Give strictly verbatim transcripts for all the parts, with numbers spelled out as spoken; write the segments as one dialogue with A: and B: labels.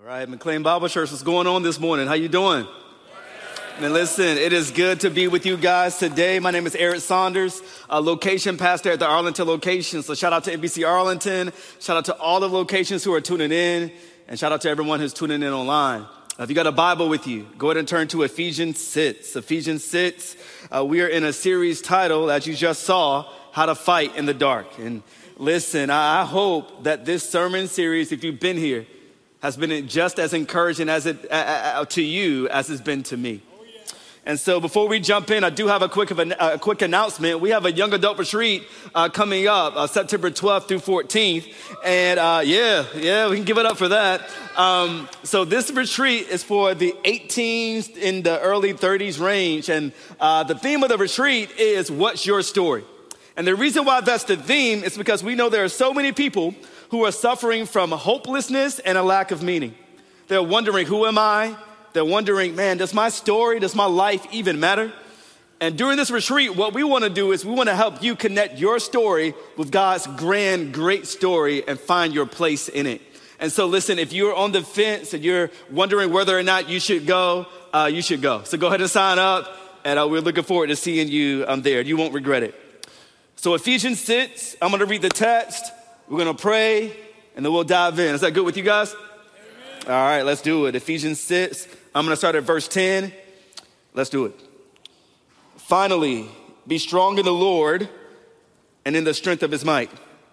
A: right, McLean Bible Church, what's going on this morning? How you doing? And listen, it is good to be with you guys today. My name is Eric Saunders, a location pastor at the Arlington location. So shout out to N B C Arlington. Shout out to all the locations who are tuning in. And shout out to everyone who's tuning in online. Uh, if you got a Bible with you, go ahead and turn to Ephesians six. Ephesians six, uh, we are in a series titled, as you just saw, How to Fight in the Dark. And listen, I hope that this sermon series, if you've been here, has been just as encouraging as it uh, uh, to you as it's been to me. And so before we jump in, I do have a quick of an, a quick announcement. We have a young adult retreat uh, coming up uh, September twelfth through fourteenth. And uh, yeah, yeah, we can give it up for that. Um, so this retreat is for the eighteens in the early thirties range. And uh, the theme of the retreat is, what's your story? And the reason why that's the theme is because we know there are so many people who are suffering from hopelessness and a lack of meaning. They're wondering, who am I? They're wondering, man, does my story, does my life even matter? And during this retreat, what we want to do is we want to help you connect your story with God's grand, great story and find your place in it. And so listen, if you're on the fence and you're wondering whether or not you should go, uh, you should go. So go ahead and sign up, and uh, we're looking forward to seeing you um, there. You won't regret it. So Ephesians six, I'm going to read the text. We're going to pray, and then we'll dive in. Is that good with you guys? Amen. All right, let's do it. Ephesians six. I'm going to start at verse ten. Let's do it. Finally, be strong in the Lord and in the strength of his might.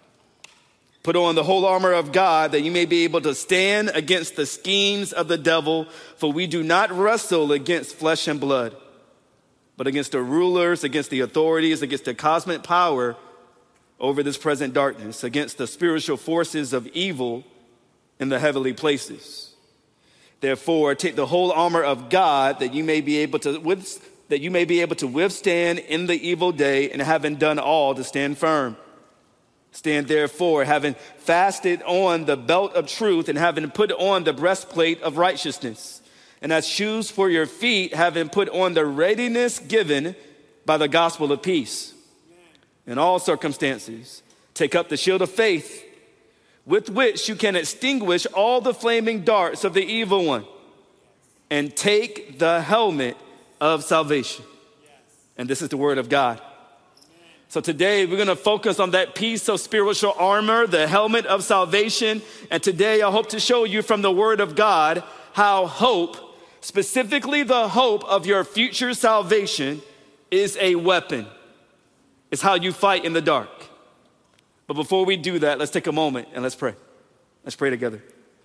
A: Put on the whole armor of God that you may be able to stand against the schemes of the devil, for we do not wrestle against flesh and blood, but against the rulers, against the authorities, against the cosmic power over this present darkness, against the spiritual forces of evil in the heavenly places. Therefore, take the whole armor of God that you may be able to with, that you may be able to withstand in the evil day, and having done all, to stand firm. Stand therefore, having fasted on the belt of truth, and having put on the breastplate of righteousness, and as shoes for your feet, having put on the readiness given by the gospel of peace. In all circumstances, take up the shield of faith, with which you can extinguish all the flaming darts of the evil one, and take the helmet of salvation. And this is the word of God. So today we're going to focus on that piece of spiritual armor, the helmet of salvation. And today I hope to show you from the word of God how hope, specifically the hope of your future salvation, is a weapon. It's how you fight in the dark. But before we do that, let's take a moment and let's pray. Let's pray together.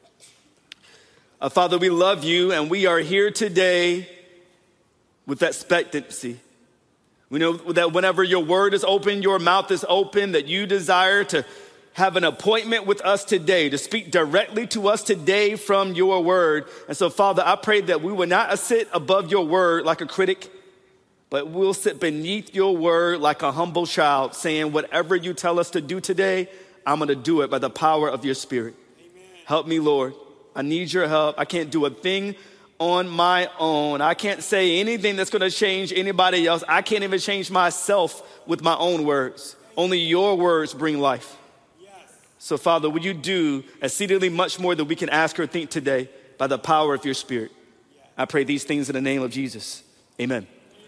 A: Uh, Father, we love you, and we are here today with that expectancy. We know that whenever your word is open, your mouth is open, that you desire to have an appointment with us today, to speak directly to us today from your word. And so, Father, I pray that we will not sit above your word like a critic, but we'll sit beneath your word like a humble child, saying, whatever you tell us to do today, I'm going to do it by the power of your spirit. Amen. Help me, Lord. I need your help. I can't do a thing on my own. I can't say anything that's going to change anybody else. I can't even change myself with my own words. Only your words bring life. Yes. So, Father, would you do exceedingly much more than we can ask or think today by the power of your spirit? Yes. I pray these things in the name of Jesus. Amen.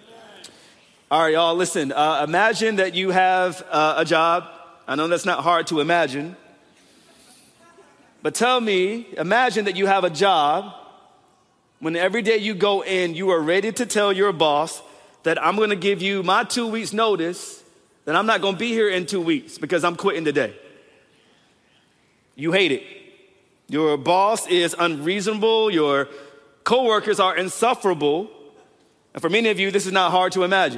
A: All right, y'all, listen, uh, imagine that you have uh, a job. I know that's not hard to imagine. But tell me, imagine that you have a job when every day you go in, you are ready to tell your boss that I'm going to give you my two weeks notice, that I'm not going to be here in two weeks because I'm quitting today. You hate it. Your boss is unreasonable. Your coworkers are insufferable. And for many of you, this is not hard to imagine.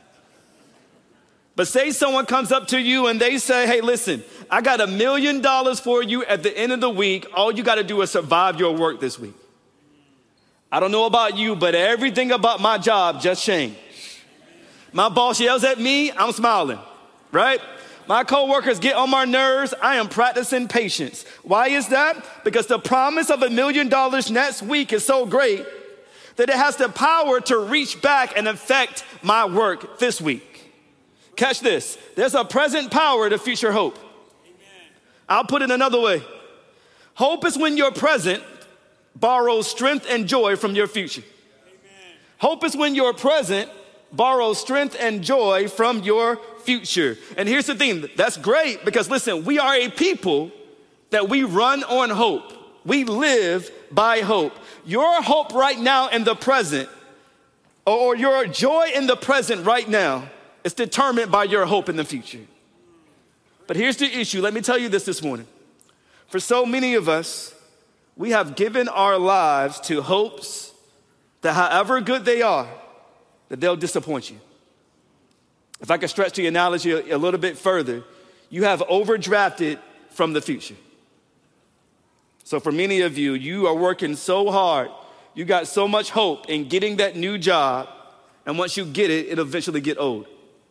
A: But say someone comes up to you and they say, hey, listen, I got a million dollars for you at the end of the week. All you got to do is survive your work this week. I don't know about you, but everything about my job just changed. My boss yells at me, I'm smiling, right? My coworkers get on my nerves, I am practicing patience. Why is that? Because the promise of a million dollars next week is so great that it has the power to reach back and affect my work this week. Catch this. There's a present power to future hope. Amen. I'll put it another way. Hope is when your present borrows strength and joy from your future. Amen. Hope is when your present borrows strength and joy from your future. And here's the thing, that's great because listen, we are a people that we run on hope. We live by hope. Your hope right now in the present, or your joy in the present right now, is determined by your hope in the future. But here's the issue. Let me tell you this this morning. For so many of us, we have given our lives to hopes that however good they are, that they'll disappoint you. If I could stretch the analogy a, a little bit further, you have overdrafted from the future. So for many of you, you are working so hard, you got so much hope in getting that new job, and once you get it, it'll eventually get old.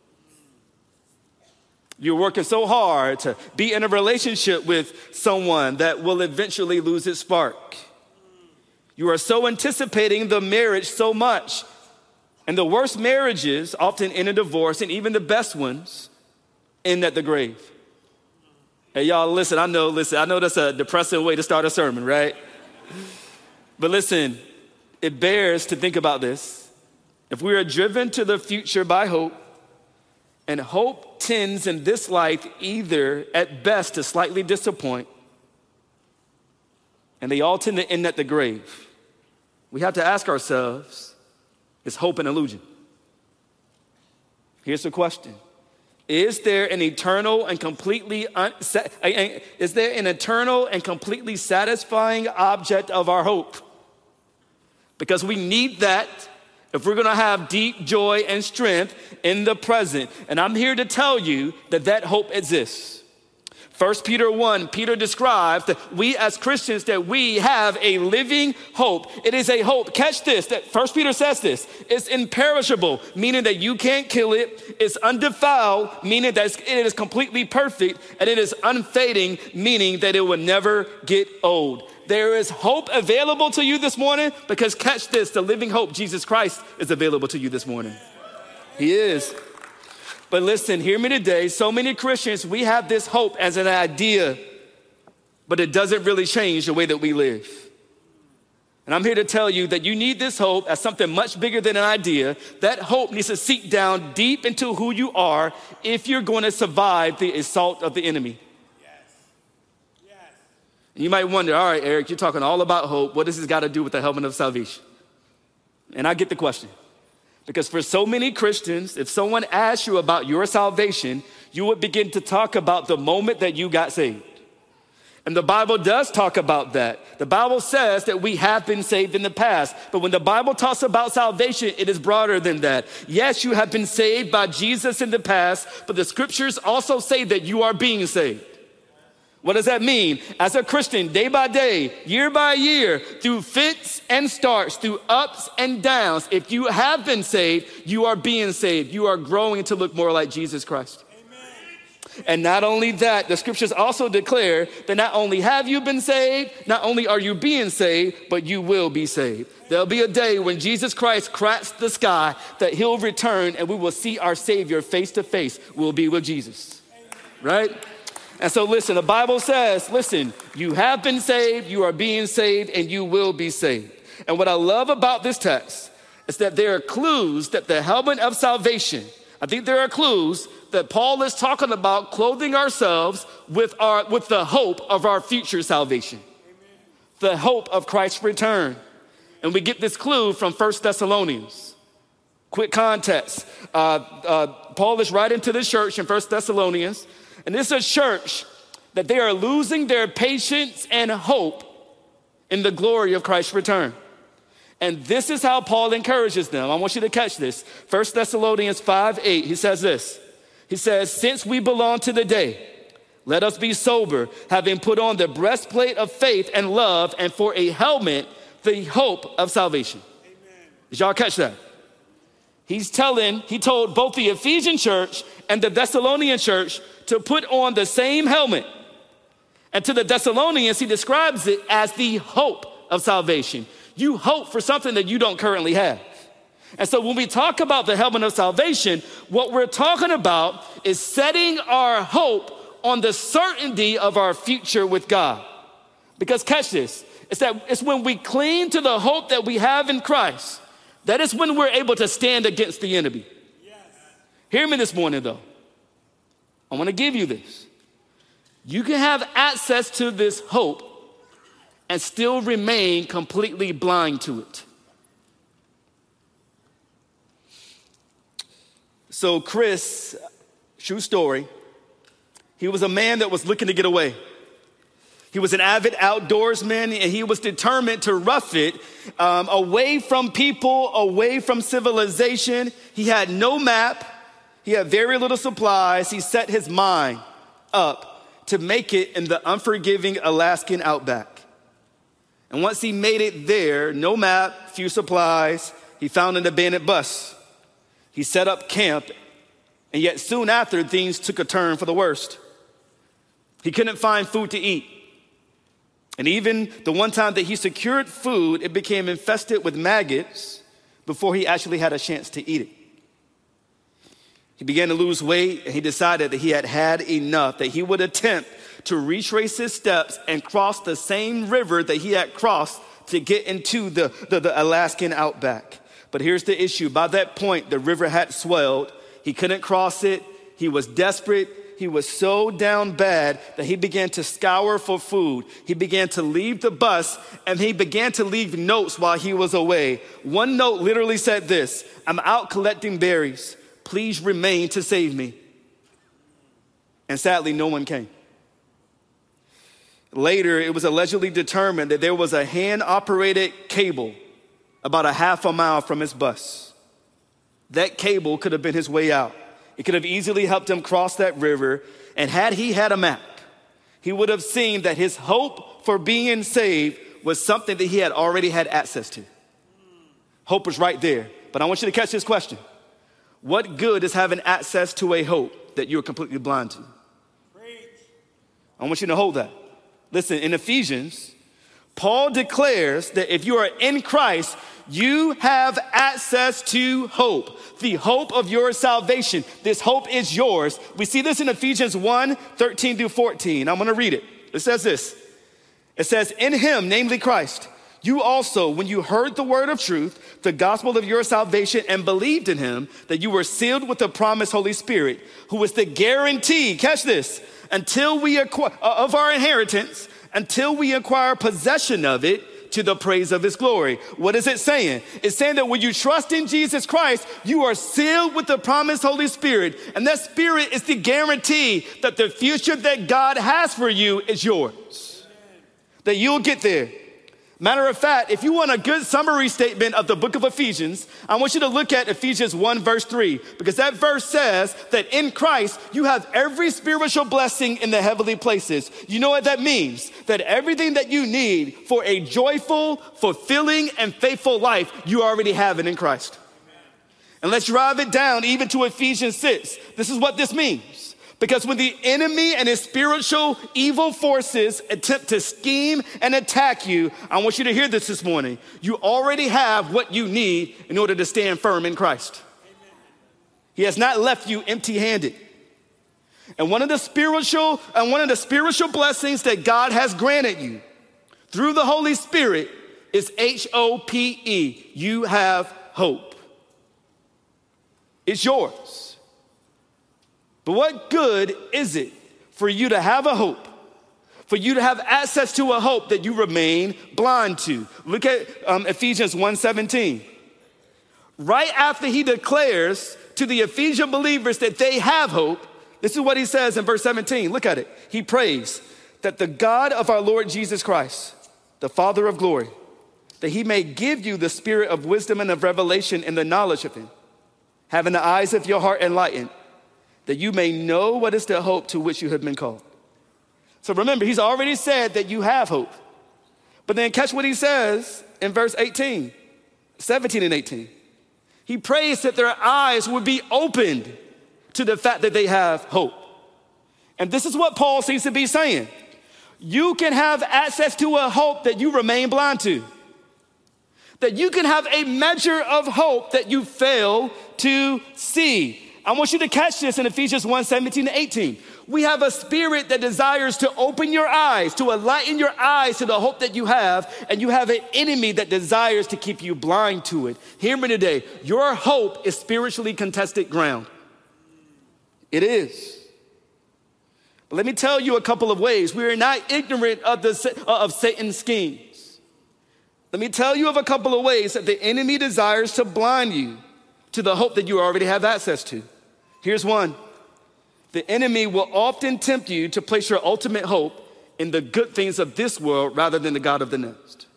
A: You're working so hard to be in a relationship with someone that will eventually lose its spark. You are so anticipating the marriage so much. And the worst marriages often end in divorce, and even the best ones end at the grave. Hey, y'all, listen, I know, listen, I know that's a depressing way to start a sermon, right? But listen, it bears to think about this. If we are driven to the future by hope, and hope tends in this life either at best to slightly disappoint, and they all tend to end at the grave, we have to ask ourselves, is hope an illusion? Here's the question. Is there an eternal and completely un- is there an eternal and completely satisfying object of our hope? Because we need that if we're gonna have deep joy and strength in the present. And I'm here to tell you that that hope exists. First Peter one, Peter describes that we as Christians, that we have a living hope. It is a hope, catch this, that First Peter says this, it's imperishable, meaning that you can't kill it. It's undefiled, meaning that it is completely perfect. And it is unfading, meaning that it will never get old. There is hope available to you this morning because catch this, the living hope, Jesus Christ, is available to you this morning. He is. But listen, hear me today. So many Christians, we have this hope as an idea, but it doesn't really change the way that we live. And I'm here to tell you that you need this hope as something much bigger than an idea. That hope needs to seep down deep into who you are if you're going to survive the assault of the enemy. Yes. Yes. And you might wonder, all right, Eric, you're talking all about hope. What does this got to do with the helmet of salvation? And I get the question. Because for so many Christians, if someone asks you about your salvation, you would begin to talk about the moment that you got saved. And the Bible does talk about that. The Bible says that we have been saved in the past. But when the Bible talks about salvation, it is broader than that. Yes, you have been saved by Jesus in the past, but the scriptures also say that you are being saved. What does that mean? As a Christian, day by day, year by year, through fits and starts, through ups and downs, if you have been saved, you are being saved. You are growing to look more like Jesus Christ. Amen. And not only that, the scriptures also declare that not only have you been saved, not only are you being saved, but you will be saved. There'll be a day when Jesus Christ cracks the sky that he'll return and we will see our Savior face to face. We'll be with Jesus, right? And so listen, the Bible says, listen, you have been saved, you are being saved, and you will be saved. And what I love about this text is that there are clues that the helmet of salvation, I think there are clues that Paul is talking about clothing ourselves with our with the hope of our future salvation. Amen. The hope of Christ's return. And we get this clue from First Thessalonians. Quick context. Uh, uh, Paul is writing to the church in First Thessalonians. And this is a church that they are losing their patience and hope in the glory of Christ's return. And this is how Paul encourages them. I want you to catch this. First Thessalonians five eight, he says this. He says, since we belong to the day, let us be sober, having put on the breastplate of faith and love, and for a helmet, the hope of salvation. Amen. Did y'all catch that? He's telling, he told both the Ephesian church and the Thessalonian church to put on the same helmet. And to the Thessalonians, he describes it as the hope of salvation. You hope for something that you don't currently have. And so when we talk about the helmet of salvation, what we're talking about is setting our hope on the certainty of our future with God. Because catch this, It's that it's when we cling to the hope that we have in Christ, that is when we're able to stand against the enemy. Yes. Hear me this morning, though. I want to give you this. You can have access to this hope and still remain completely blind to it. So Chris, true story, he was a man that was looking to get away. He was an avid outdoorsman, and he was determined to rough it um, away from people, away from civilization. He had no map. He had very little supplies. He set his mind up to make it in the unforgiving Alaskan outback. And once he made it there, no map, few supplies, he found an abandoned bus. He set up camp, and yet soon after, things took a turn for the worst. He couldn't find food to eat. And even the one time that he secured food, it became infested with maggots before he actually had a chance to eat it. He began to lose weight, and he decided that he had had enough, that he would attempt to retrace his steps and cross the same river that he had crossed to get into the, the, the Alaskan outback. But here's the issue. By that point, the river had swelled. He couldn't cross it. He was desperate. He was so down bad that he began to scour for food. He began to leave the bus, and he began to leave notes while he was away. One note literally said this: "I'm out collecting berries. Please remain to save me." And sadly, no one came. Later, it was allegedly determined that there was a hand-operated cable about a half a mile from his bus. That cable could have been his way out. It could have easily helped him cross that river. And had he had a map, he would have seen that his hope for being saved was something that he had already had access to. Hope was right there. But I want you to catch this question. What good is having access to a hope that you're completely blind to? I want you to hold that. Listen, in Ephesians, Paul declares that if you are in Christ, you have access to hope, the hope of your salvation. This hope is yours. We see this in Ephesians one, thirteen through fourteen. I'm going to read it. It says this. It says, "In him, namely Christ, you also, when you heard the word of truth, the gospel of your salvation, and believed in him, that you were sealed with the promised Holy Spirit, who is the guarantee," catch this, "until we acquire, uh, of our inheritance, until we acquire possession of it to the praise of his glory." What is it saying? It's saying that when you trust in Jesus Christ, you are sealed with the promised Holy Spirit. And that Spirit is the guarantee that the future that God has for you is yours. That you'll get there. Matter of fact, if you want a good summary statement of the book of Ephesians, I want you to look at Ephesians one verse three, because that verse says that in Christ, you have every spiritual blessing in the heavenly places. You know what that means? That everything that you need for a joyful, fulfilling, and faithful life, you already have it in Christ. Amen. And let's drive it down even to Ephesians six. This is what this means. Because when the enemy and his spiritual evil forces attempt to scheme and attack you, I want you to hear this this morning. You already have what you need in order to stand firm in Christ. Amen. He has not left you empty-handed. And one of the spiritual and one of the spiritual blessings that God has granted you through the Holy Spirit is H O P E. You have hope. It's yours. But what good is it for you to have a hope, for you to have access to a hope that you remain blind to? Look at um, Ephesians one seventeen. Right after he declares to the Ephesian believers that they have hope, this is what he says in verse seventeen. Look at it. He prays that the God of our Lord Jesus Christ, the Father of glory, that he may give you the spirit of wisdom and of revelation in the knowledge of him, having the eyes of your heart enlightened, that you may know what is the hope to which you have been called. So remember, he's already said that you have hope. But then catch what he says in verse eighteen, seventeen and eighteen. He prays that their eyes would be opened to the fact that they have hope. And this is what Paul seems to be saying. You can have access to a hope that you remain blind to. That you can have a measure of hope that you fail to see. I want you to catch this in Ephesians one, seventeen to eighteen. We have a spirit that desires to open your eyes, to enlighten your eyes to the hope that you have, and you have an enemy that desires to keep you blind to it. Hear me today. Your hope is spiritually contested ground. It is. But let me tell you a couple of ways. We are not ignorant of, the, of Satan's schemes. Let me tell you of a couple of ways that the enemy desires to blind you to the hope that you already have access to. Here's one. The enemy will often tempt you to place your ultimate hope in the good things of this world rather than the God of the next.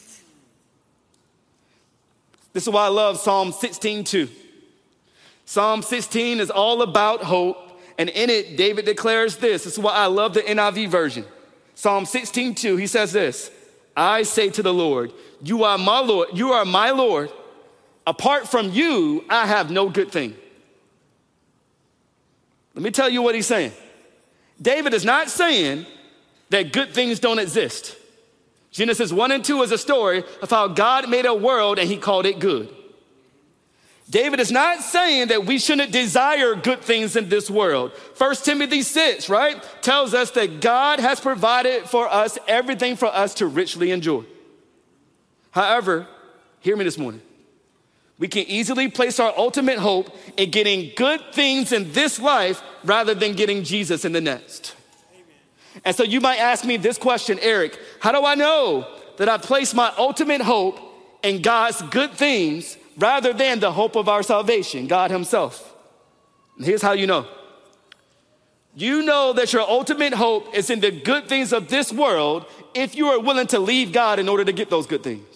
A: This is why I love Psalm sixteen two. Psalm sixteen is all about hope, and in it, David declares this. This is why I love the N I V version. Psalm sixteen two, he says this, I say to the Lord, you are my Lord, you are my Lord. Apart from you, I have no good thing. Let me tell you what he's saying. David is not saying that good things don't exist. Genesis one and two is a story of how God made a world and he called it good. David is not saying that we shouldn't desire good things in this world. First Timothy six, right, tells us that God has provided for us everything for us to richly enjoy. However, hear me this morning. We can easily place our ultimate hope in getting good things in this life rather than getting Jesus in the next. Amen. And so you might ask me this question, Eric, how do I know that I place my ultimate hope in God's good things rather than the hope of our salvation, God himself? And here's how you know. You know that your ultimate hope is in the good things of this world if you are willing to leave God in order to get those good things.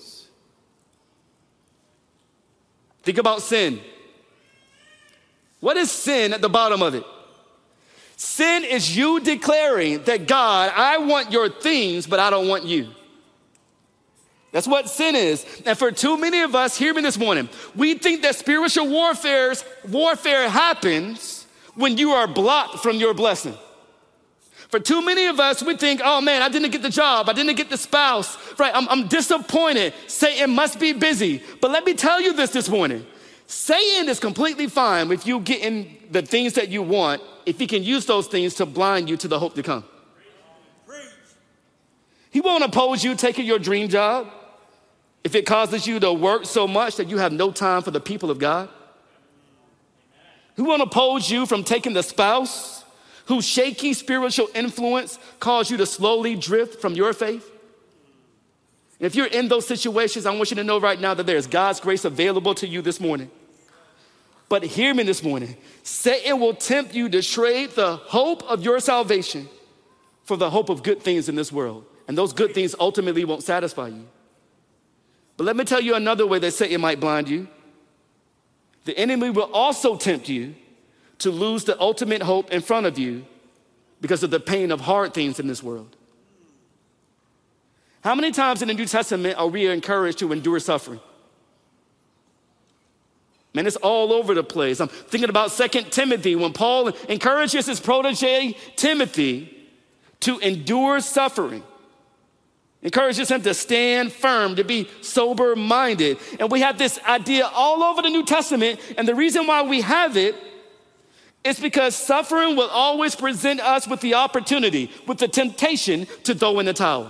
A: Think about sin. What is sin at the bottom of it? Sin is you declaring that God, I want your things, but I don't want you. That's what sin is. And for too many of us, hear me this morning, we think that spiritual warfare's, warfare happens when you are blocked from your blessing. For too many of us, we think, oh man, I didn't get the job. I didn't get the spouse, right? I'm, I'm disappointed. Satan must be busy. But let me tell you this this morning. Satan is completely fine if you get in the things that you want, if he can use those things to blind you to the hope to come. He won't oppose you taking your dream job if it causes you to work so much that you have no time for the people of God. He won't oppose you from taking the spouse whose shaky spiritual influence caused you to slowly drift from your faith. And if you're in those situations, I want you to know right now that there's God's grace available to you this morning. But hear me this morning. Satan will tempt you to trade the hope of your salvation for the hope of good things in this world. And those good things ultimately won't satisfy you. But let me tell you another way that Satan might blind you. The enemy will also tempt you to lose the ultimate hope in front of you because of the pain of hard things in this world. How many times in the New Testament are we encouraged to endure suffering? Man, it's all over the place. I'm thinking about Second Timothy when Paul encourages his protege, Timothy, to endure suffering. Encourages him to stand firm, to be sober-minded. And we have this idea all over the New Testament, and the reason why we have it is because suffering will always present us with the opportunity, with the temptation to throw in the towel.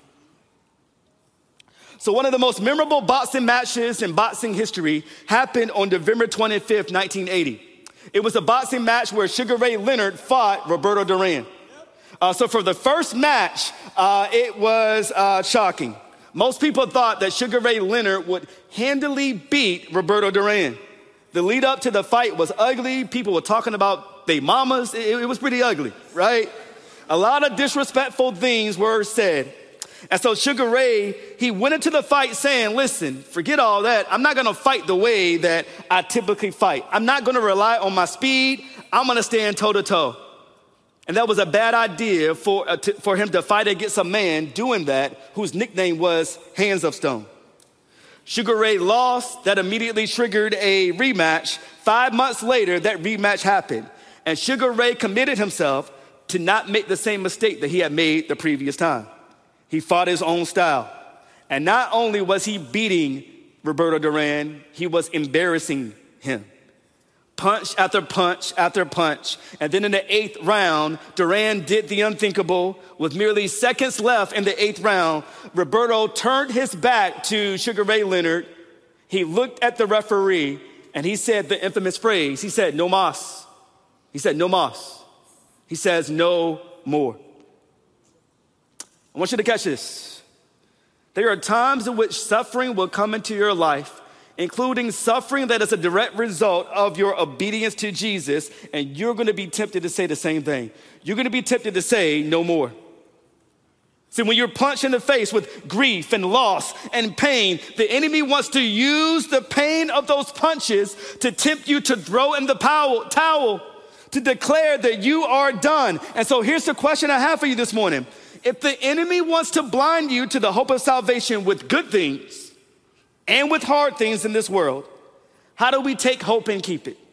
A: So one of the most memorable boxing matches in boxing history happened on November twenty-fifth, nineteen eighty. It was a boxing match where Sugar Ray Leonard fought Roberto Duran. Uh, so for the first match, uh, it was uh, shocking. Most people thought that Sugar Ray Leonard would handily beat Roberto Duran. The lead up to the fight was ugly. People were talking about their mamas. It, it was pretty ugly, right? A lot of disrespectful things were said. And so Sugar Ray, he went into the fight saying, listen, forget all that. I'm not going to fight the way that I typically fight. I'm not going to rely on my speed. I'm going to stand toe to toe. And that was a bad idea for, uh, to, for him to fight against a man doing that whose nickname was Hands of Stone. Sugar Ray lost. That immediately triggered a rematch. Five months later, that rematch happened. And Sugar Ray committed himself to not make the same mistake that he had made the previous time. He fought his own style. And not only was he beating Roberto Duran, he was embarrassing him. punch after punch after punch. And then in the eighth round, Duran did the unthinkable. With merely seconds left in the eighth round, Roberto turned his back to Sugar Ray Leonard. He looked at the referee and he said the infamous phrase. He said, "No mas." He said, "No mas." He says, "No more." I want you to catch this. There are times in which suffering will come into your life, including suffering that is a direct result of your obedience to Jesus, and you're going to be tempted to say the same thing. You're going to be tempted to say, "No more." See, when you're punched in the face with grief and loss and pain, the enemy wants to use the pain of those punches to tempt you to throw in the towel, towel, to declare that you are done. And so here's the question I have for you this morning. If the enemy wants to blind you to the hope of salvation with good things and with hard things in this world, how do we take hope and keep it?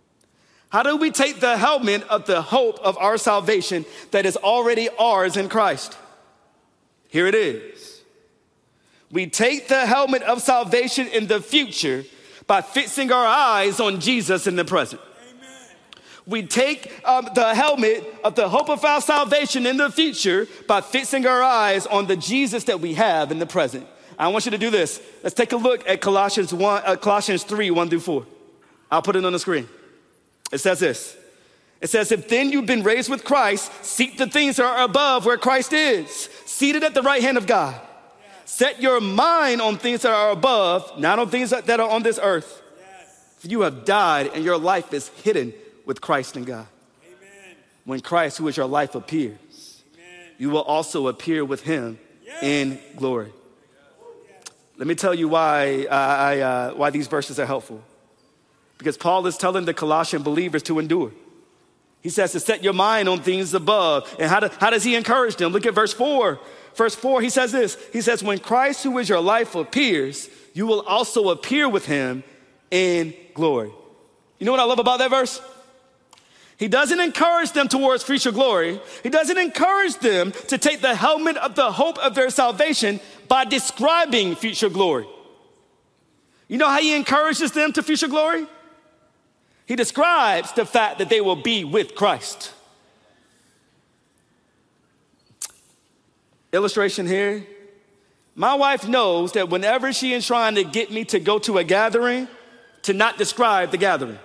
A: How do we take the helmet of the hope of our salvation that is already ours in Christ? Here it is. We take the helmet of salvation in the future by fixing our eyes on Jesus in the present. Amen. We take um, the helmet of the hope of our salvation in the future by fixing our eyes on the Jesus that we have in the present. I want you to do this. Let's take a look at Colossians one, uh, Colossians three, one through four. I'll put it on the screen. It says this. It says, "If then you've been raised with Christ, seek the things that are above where Christ is, seated at the right hand of God. Yes. Set your mind on things that are above, not on things that are on this earth. Yes. For you have died and your life is hidden with Christ in God. Amen. When Christ, who is your life, appears, Amen. You will also appear with him yes. in glory." Let me tell you why, uh, I, uh, why these verses are helpful. Because Paul is telling the Colossian believers to endure. He says to set your mind on things above. And how, do, how does he encourage them? Look at verse four. Verse four, he says this. He says, "When Christ, who is your life, appears, you will also appear with him in glory." You know what I love about that verse? He doesn't encourage them towards future glory. He doesn't encourage them to take the helmet of the hope of their salvation by describing future glory. You know how he encourages them to future glory? He describes the fact that they will be with Christ. Illustration here. My wife knows that whenever she is trying to get me to go to a gathering, to not describe the gathering.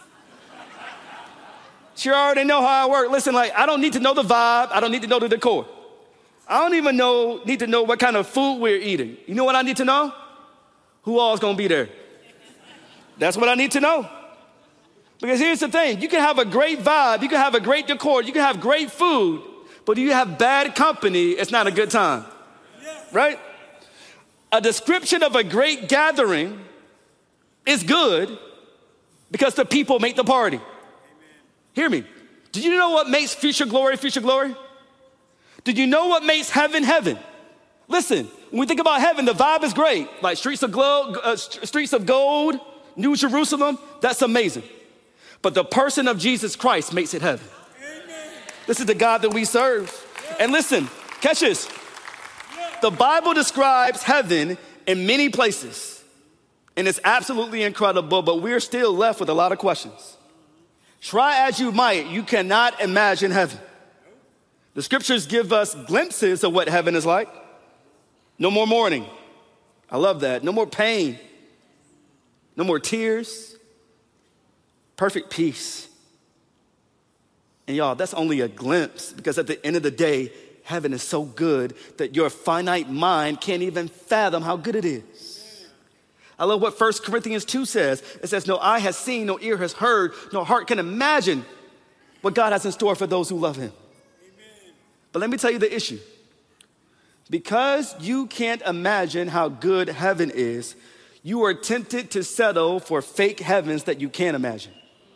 A: She already know how I work. Listen, like, I don't need to know the vibe. I don't need to know the decor. I don't even know, need to know what kind of food we're eating. You know what I need to know? Who all is going to be there? That's what I need to know. Because here's the thing. You can have a great vibe. You can have a great decor. You can have great food. But if you have bad company, it's not a good time. Right? A description of a great gathering is good because the people make the party. Hear me. Do you know what makes future glory future glory? Did you know what makes heaven heaven? Listen, when we think about heaven, the vibe is great. Like streets of, glow, uh, streets of gold, New Jerusalem, that's amazing. But the person of Jesus Christ makes it heaven. Amen. This is the God that we serve. Yeah. And listen, catch this. Yeah. The Bible describes heaven in many places. And it's absolutely incredible, but we're still left with a lot of questions. Try as you might, you cannot imagine heaven. The scriptures give us glimpses of what heaven is like. No more mourning. I love that. No more pain. No more tears. Perfect peace. And y'all, that's only a glimpse, because at the end of the day, heaven is so good that your finite mind can't even fathom how good it is. I love what First Corinthians two says. It says, "No eye has seen, no ear has heard, no heart can imagine what God has in store for those who love him." Amen. But let me tell you the issue. Because you can't imagine how good heaven is, you are tempted to settle for fake heavens that you can't imagine.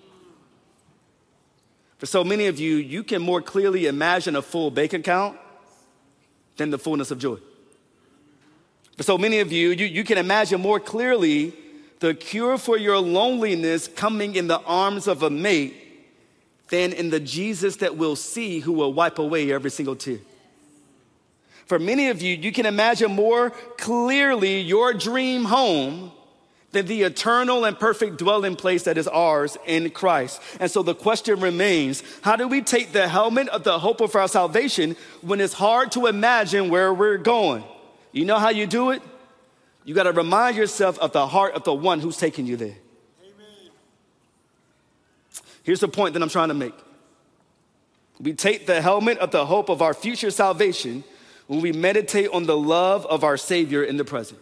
A: For so many of you, you can more clearly imagine a full bank account than the fullness of joy. For so many of you, you, you can imagine more clearly the cure for your loneliness coming in the arms of a mate than in the Jesus that we'll see who will wipe away every single tear. For many of you, you can imagine more clearly your dream home than the eternal and perfect dwelling place that is ours in Christ. And so the question remains, how do we take the helmet of the hope of our salvation when it's hard to imagine where we're going? You know how you do it? You got to remind yourself of the heart of the one who's taking you there. Amen. Here's the point that I'm trying to make. We take the helmet of the hope of our future salvation when we meditate on the love of our Savior in the present.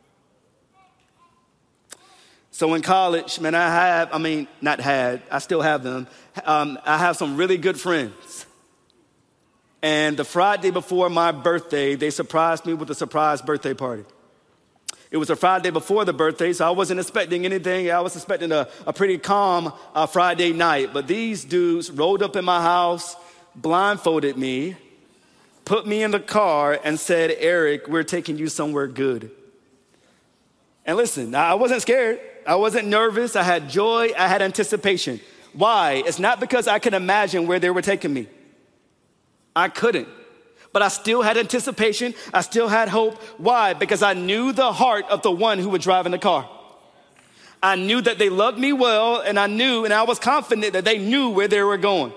A: So in college, man, I have, I mean, not had, I still have them. Um, I have some really good friends. And the Friday before my birthday, they surprised me with a surprise birthday party. It was a Friday before the birthday, so I wasn't expecting anything. I was expecting a, a pretty calm uh, Friday night. But these dudes rolled up in my house, blindfolded me, put me in the car, and said, Eric, we're taking you somewhere good. And listen, I wasn't scared. I wasn't nervous. I had joy. I had anticipation. Why? It's not because I could imagine where they were taking me. I couldn't. But I still had anticipation. I still had hope. Why? Because I knew the heart of the one who was driving the car. I knew that they loved me well, and I knew, and I was confident that they knew where they were going.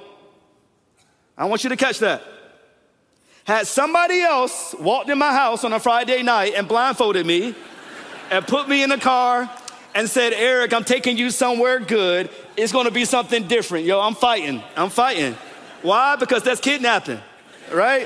A: I want you to catch that. Had somebody else walked in my house on a Friday night and blindfolded me and put me in the car and said, Eric, I'm taking you somewhere good, it's gonna be something different. Yo, I'm fighting, I'm fighting. Why? Because that's kidnapping, right?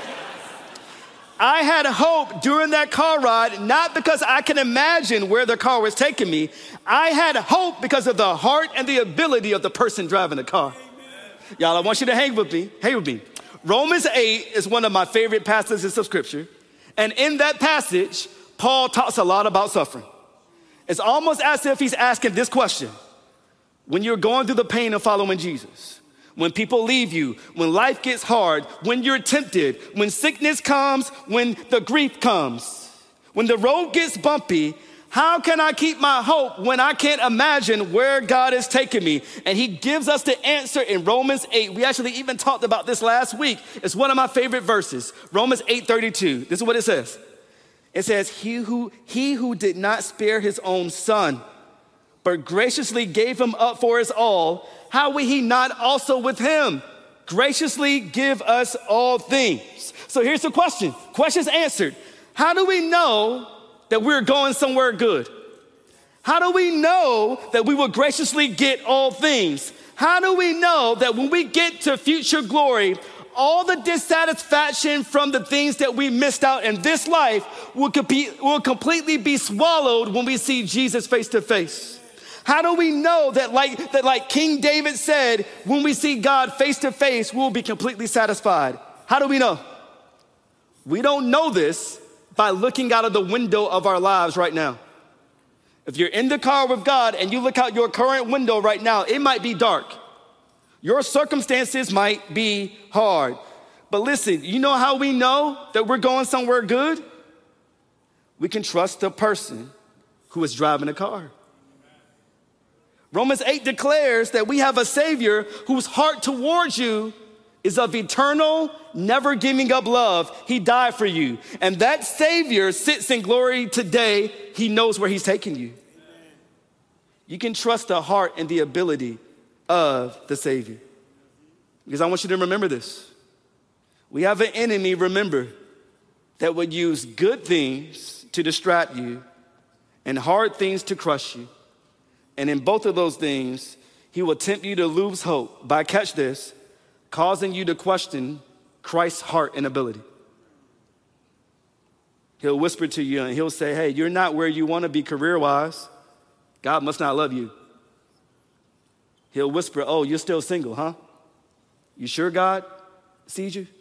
A: I had hope during that car ride, not because I can imagine where the car was taking me. I had hope because of the heart and the ability of the person driving the car. Amen. Y'all, I want you to hang with me, hang with me. Romans eight is one of my favorite passages of scripture. And in that passage, Paul talks a lot about suffering. It's almost as if he's asking this question. When you're going through the pain of following Jesus, when people leave you, when life gets hard, when you're tempted, when sickness comes, when the grief comes, when the road gets bumpy, how can I keep my hope when I can't imagine where God is taking me? And he gives us the answer in Romans eight. We actually even talked about this last week. It's one of my favorite verses, Romans eight thirty-two. This is what it says. It says, he who, he who did not spare his own son, but graciously gave him up for us all, how will he not also with him graciously give us all things? So here's the question. Question's answered. How do we know that we're going somewhere good? How do we know that we will graciously get all things? How do we know that when we get to future glory, all the dissatisfaction from the things that we missed out in this life will, compete, will completely be swallowed when we see Jesus face to face? How do we know that like, that like King David said, when we see God face to face, we'll be completely satisfied? How do we know? We don't know this by looking out of the window of our lives right now. If you're in the car with God and you look out your current window right now, it might be dark. Your circumstances might be hard. But listen, you know how we know that we're going somewhere good? We can trust the person who is driving the car. Romans eight declares that we have a Savior whose heart towards you is of eternal, never giving up love. He died for you. And that Savior sits in glory today. He knows where he's taking you. You can trust the heart and the ability of the Savior. Because I want you to remember this. We have an enemy, remember, that would use good things to distract you and hard things to crush you. And in both of those things, he will tempt you to lose hope by, catch this, causing you to question Christ's heart and ability. He'll whisper to you and he'll say, hey, you're not where you want to be career-wise. God must not love you. He'll whisper, oh, you're still single, huh? You sure God sees you?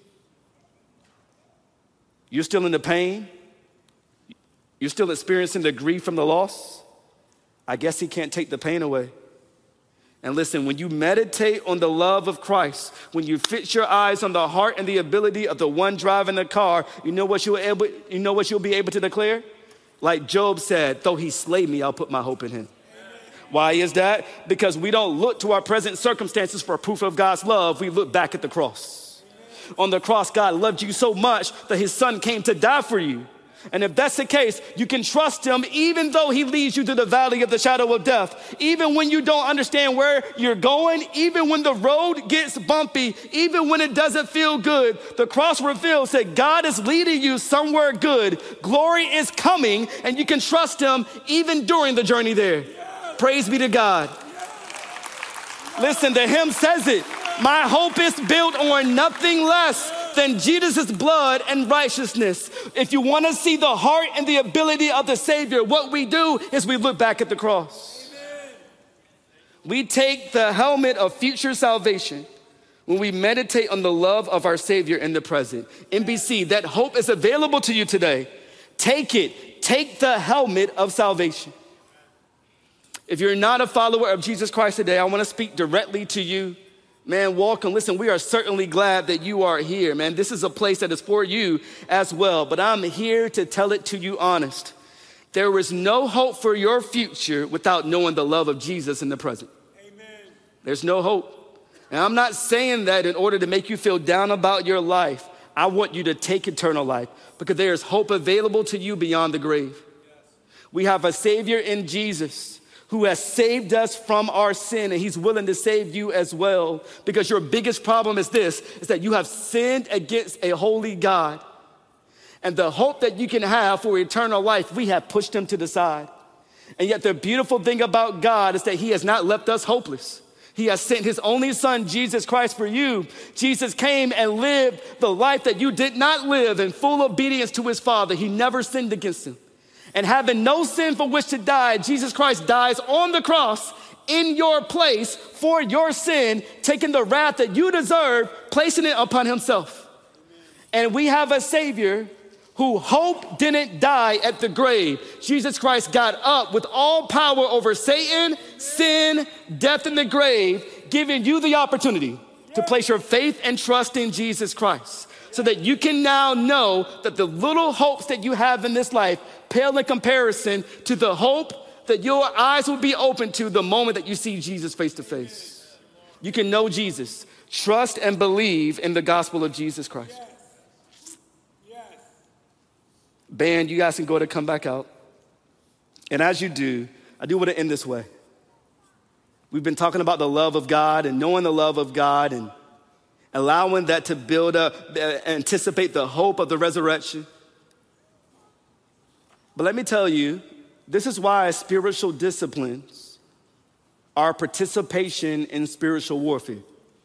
A: You're still in the pain? You're still experiencing the grief from the loss? I guess he can't take the pain away. And listen, when you meditate on the love of Christ, when you fix your eyes on the heart and the ability of the one driving the car, you know what you'll able, you know what you'll be able to declare? Like Job said, though he slay me, I'll put my hope in him. Why is that? Because we don't look to our present circumstances for proof of God's love. We look back at the cross. On the cross, God loved you so much that his son came to die for you. And if that's the case, you can trust him even though he leads you to the valley of the shadow of death. Even when you don't understand where you're going, even when the road gets bumpy, even when it doesn't feel good, the cross reveals that God is leading you somewhere good. Glory is coming, and you can trust him even during the journey there. Praise be to God. Listen, the hymn says it. My hope is built on nothing less than Jesus' blood and righteousness. If you want to see the heart and the ability of the Savior, what we do is we look back at the cross. Amen. We take the helmet of future salvation when we meditate on the love of our Savior in the present. N B C, that hope is available to you today. Take it. Take the helmet of salvation. If you're not a follower of Jesus Christ today, I want to speak directly to you. Man, welcome. Listen, we are certainly glad that you are here, man. This is a place that is for you as well, but I'm here to tell it to you honest. There is no hope for your future without knowing the love of Jesus in the present. Amen. There's no hope. And I'm not saying that in order to make you feel down about your life. I want you to take eternal life because there is hope available to you beyond the grave. Yes. We have a Savior in Jesus who has saved us from our sin, and he's willing to save you as well, because your biggest problem is this, is that you have sinned against a holy God. And the hope that you can have for eternal life, we have pushed him to the side. And yet the beautiful thing about God is that he has not left us hopeless. He has sent his only son, Jesus Christ, for you. Jesus came and lived the life that you did not live in full obedience to his Father. He never sinned against him. And having no sin for which to die, Jesus Christ dies on the cross in your place for your sin, taking the wrath that you deserve, placing it upon himself. And we have a Savior who hope didn't die at the grave. Jesus Christ got up with all power over Satan, sin, death, and the grave, giving you the opportunity to place your faith and trust in Jesus Christ, so that you can now know that the little hopes that you have in this life pale in comparison to the hope that your eyes will be open to the moment that you see Jesus face to face. You can know Jesus, trust and believe in the gospel of Jesus Christ. Yes. Yes. Band, you guys can go to come back out. And as you do, I do want to end this way. We've been talking about the love of God and knowing the love of God and allowing that to build up, anticipate the hope of the resurrection. But let me tell you, this is why spiritual disciplines are participation in spiritual warfare.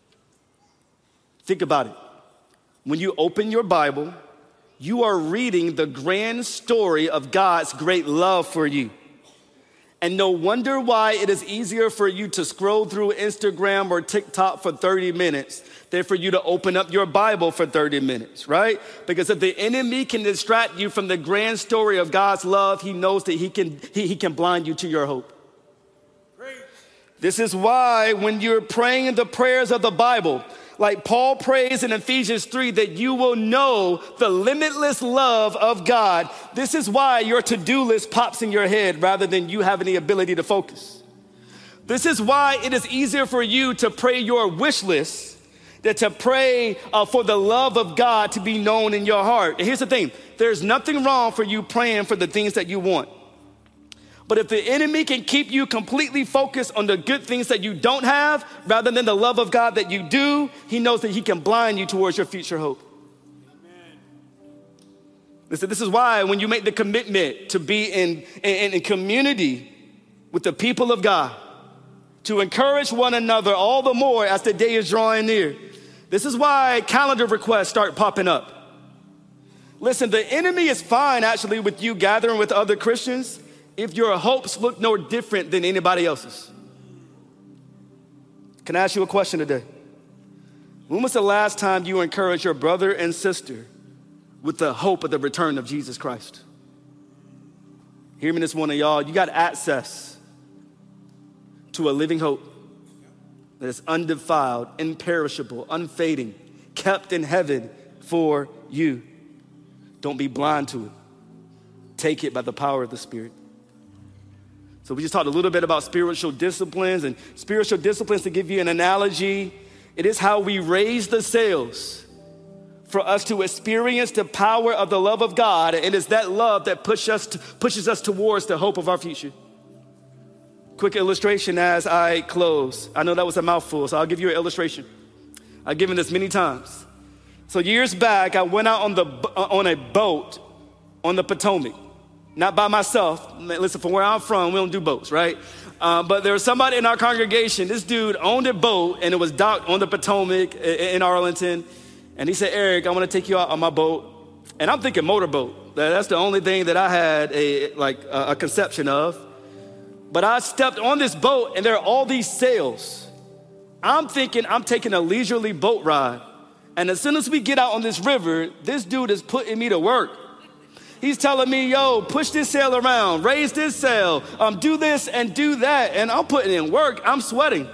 A: Think about it. When you open your Bible, you are reading the grand story of God's great love for you. And no wonder why it is easier for you to scroll through Instagram or TikTok for thirty minutes than for you to open up your Bible for thirty minutes, right? Because if the enemy can distract you from the grand story of God's love, he knows that he can, he, he can blind you to your hope. Great. This is why when you're praying the prayers of the Bible, like Paul prays in Ephesians three, that you will know the limitless love of God. This is why your to-do list pops in your head rather than you having the ability to focus. This is why it is easier for you to pray your wish list than to pray uh, for the love of God to be known in your heart. And here's the thing, there's nothing wrong for you praying for the things that you want. But if the enemy can keep you completely focused on the good things that you don't have, rather than the love of God that you do, he knows that he can blind you towards your future hope. Amen. Listen, this is why when you make the commitment to be in, in, in community with the people of God, to encourage one another all the more as the day is drawing near, this is why calendar requests start popping up. Listen, the enemy is fine actually with you gathering with other Christians if your hopes look no different than anybody else's. Can I ask you a question today? When was the last time you encouraged your brother and sister with the hope of the return of Jesus Christ? Hear me this morning, y'all. You got access to a living hope that is undefiled, imperishable, unfading, kept in heaven for you. Don't be blind to it. Take it by the power of the Spirit. So we just talked a little bit about spiritual disciplines, and spiritual disciplines, to give you an analogy, it is how we raise the sails for us to experience the power of the love of God. And it's that love that push us to, pushes us towards the hope of our future. Quick illustration as I close. I know that was a mouthful, so I'll give you an illustration. I've given this many times. So years back, I went out on the on a boat on the Potomac. Not by myself. Listen, from where I'm from, we don't do boats, right? Uh, but there was somebody in our congregation. This dude owned a boat, and it was docked on the Potomac in Arlington. And he said, Eric, I want to take you out on my boat. And I'm thinking motorboat. That's the only thing that I had a like a, a conception of. But I stepped on this boat, and there are all these sails. I'm thinking I'm taking a leisurely boat ride. And as soon as we get out on this river, this dude is putting me to work. He's telling me, yo, push this sail around, raise this sail, um, do this and do that. And I'm putting in work. I'm sweating.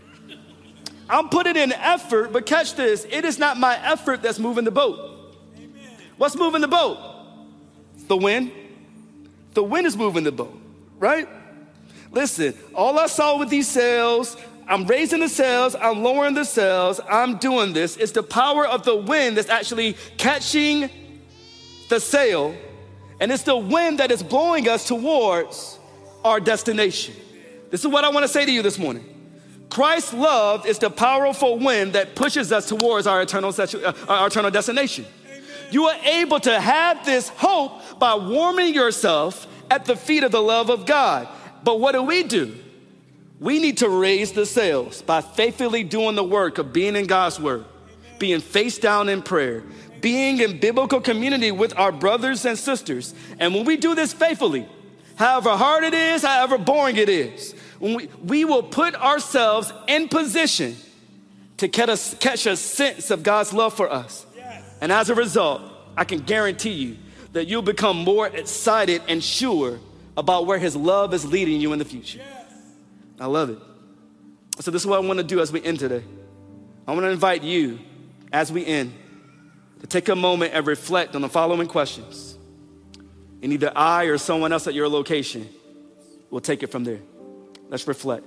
A: I'm putting in effort, but catch this. It is not my effort that's moving the boat. Amen. What's moving the boat? The wind. The wind is moving the boat, right? Listen, all I saw with these sails, I'm raising the sails, I'm lowering the sails, I'm doing this. It's the power of the wind that's actually catching the sail, and it's the wind that is blowing us towards our destination. This is what I want to say to you this morning. Christ's love is the powerful wind that pushes us towards our eternal, uh, our eternal destination. Amen. You are able to have this hope by warming yourself at the feet of the love of God. But what do we do? We need to raise the sails by faithfully doing the work of being in God's word, being face down in prayer, being in biblical community with our brothers and sisters. And when we do this faithfully, however hard it is, however boring it is, when we, we will put ourselves in position to catch a, catch a sense of God's love for us. Yes. And as a result, I can guarantee you that you'll become more excited and sure about where his love is leading you in the future. Yes. I love it. So this is what I want to do as we end today. I want to invite you, as we end, to take a moment and reflect on the following questions. And either I or someone else at your location will take it from there. Let's reflect.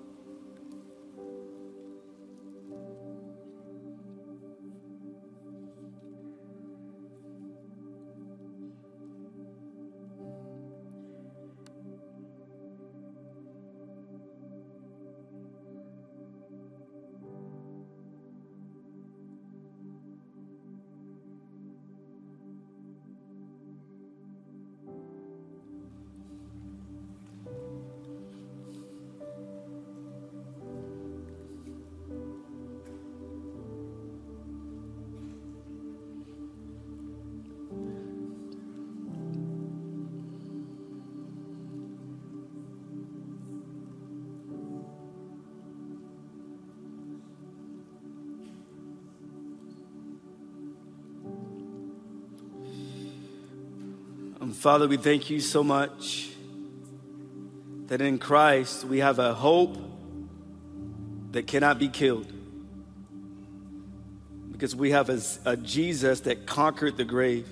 A: Father, we thank you so much that in Christ we have a hope that cannot be killed, because we have a, a Jesus that conquered the grave.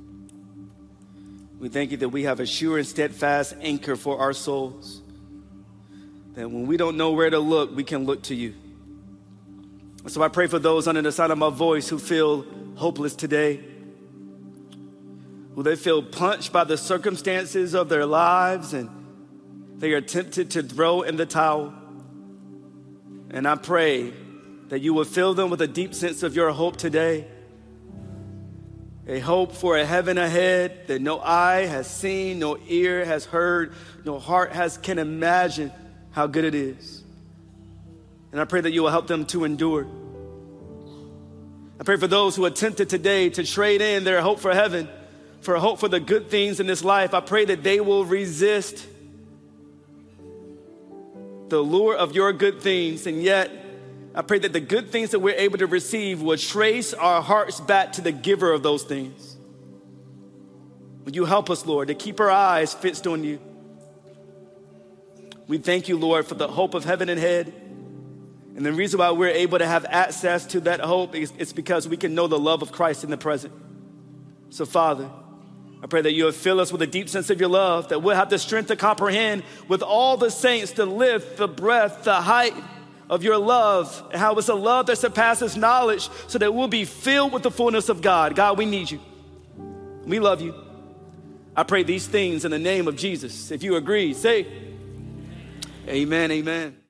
A: We thank you that we have a sure and steadfast anchor for our souls, that when we don't know where to look, we can look to you. So I pray for those under the sound of my voice who feel hopeless today, who they feel punched by the circumstances of their lives and they are tempted to throw in the towel. And I pray that you will fill them with a deep sense of your hope today, a hope for a heaven ahead that no eye has seen, no ear has heard, no heart has can imagine how good it is. And I pray that you will help them to endure. I pray for those who are tempted today to trade in their hope for heaven for hope for the good things in this life. I pray that they will resist the lure of your good things, and yet I pray that the good things that we're able to receive will trace our hearts back to the giver of those things. Would you help us, Lord, to keep our eyes fixed on you? We thank you, Lord, for the hope of heaven ahead. And the reason why we're able to have access to that hope is it's because we can know the love of Christ in the present. So, Father, I pray that you will fill us with a deep sense of your love, that we'll have the strength to comprehend with all the saints to lift the breadth, the height of your love, and how it's a love that surpasses knowledge so that we'll be filled with the fullness of God. God, we need you. We love you. I pray these things in the name of Jesus. If you agree, say amen, amen.